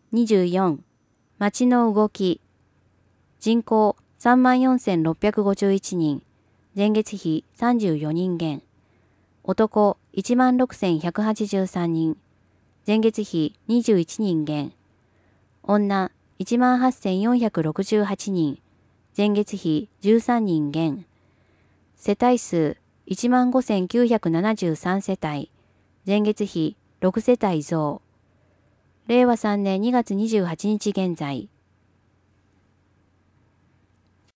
24、町の動き。人口34,651人、前月比34人減。男16,183人、前月比21人減。女18,468人、前月比13人減。世帯数15,973世帯、前月比6世帯増。令和3年2月28日現在。